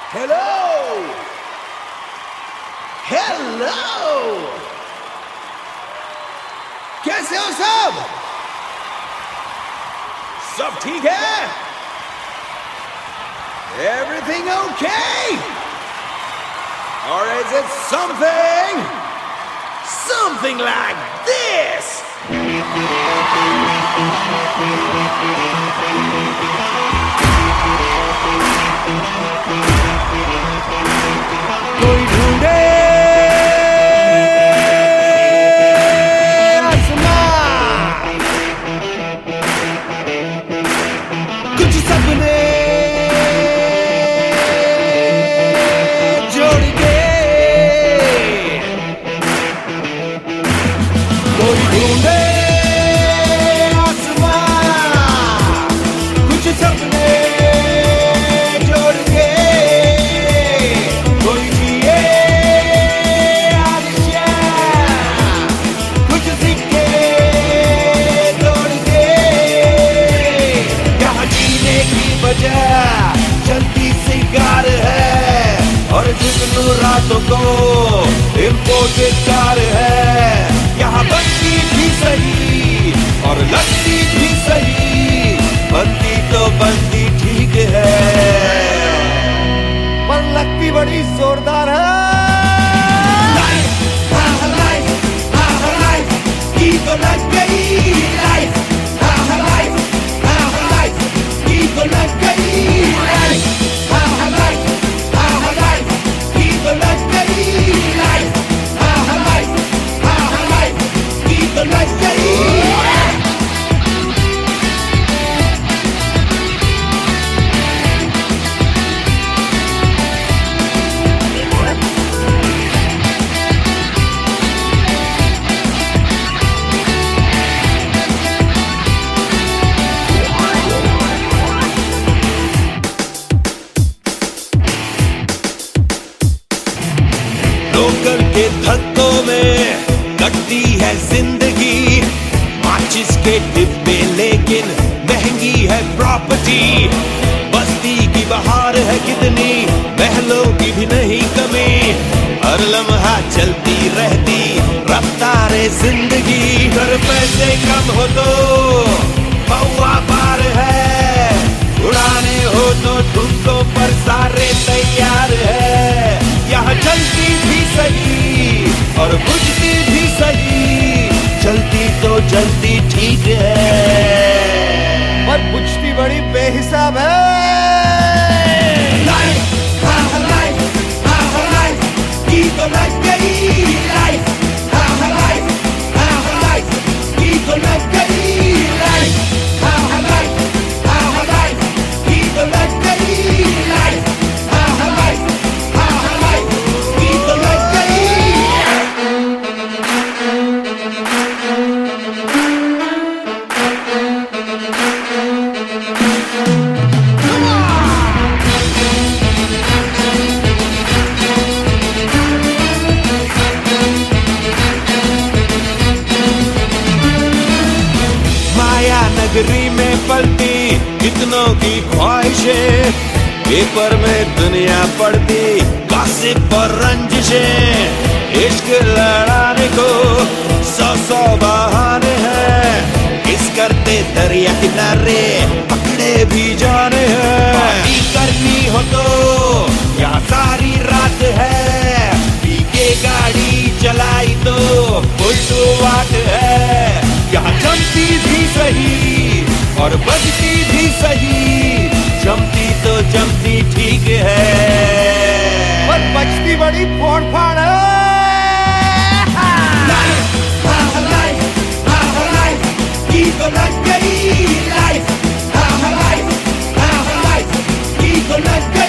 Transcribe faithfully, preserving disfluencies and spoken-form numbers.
Hello hello, कैसे हो सब? सब ठीक है? Everything okay? Or is it something something like this? कोई ढूंढे आसमां, कुछ सपने जोड़ के। कोई ढूंढे चलती सिगार है और जुगनू रातों को इम्पोर्टेड कार है। यहाँ बनती भी सही और लगती भी सही, बनती तो बनती ठीक है पर लगती बड़ी जोरदार है। लाइफ हाँ लाइफ हाँ लाइफ की तो लग गई, लाइफ हाँ लाइफ हाँ लाइफ की तो लग गई। ठोकर के धक्कों में कटती है जिंदगी, माचिस के डिब्बे लेकिन महंगी है प्रॉपर्टी। बस्ती की बहार है कितनी, महलों की भी नहीं कमी, हर लम्हा चलती रहती रफ्तारे जिंदगी। घर पैसे कम हो तो पौवा पार है, उड़ाने हो तो ठुमकों पर सारे तैयार है। यहाँ चलती भी सही और बुझती भी सही, चलती तो चलती ठीक है पर बुझती बड़ी बेहिसाब है। लाइफ हाँ लाइफ हाँ लाइफ की तो लग गई, लाइफ हाँ लाइफ हाँ लाइफ की तो लग गई, लाइफ हाँ लाइफ हाँ लाइफ की तो लग गई, लाइफ हाँ लाइफ हाँ लाइफ की तो लग गई। माया नगरी में पलती कितनों की ख्वाहिशें, पेपर में दुनिया पड़ती गॉसिप और रंजिशें। इश्क लड़ाने को सौ सौ बहाने हैं, किस करते दरिया किनारे पकड़े भी जाने हैं। पार्टी करनी हो तो यहाँ सारी रात है, पी के गाड़ी चलाई तो फुल वाट है। यहाँ जमती भी सही और बजती भी सही, जमती तो जमती ठीक है पर बजती बड़ी फोड़ फाड़ है। लाइफ हाँ लाइफ हाँ लाइफ की तो लग गई, लाइफ हाँ लाइफ हाँ लाइफ की तो लग गई।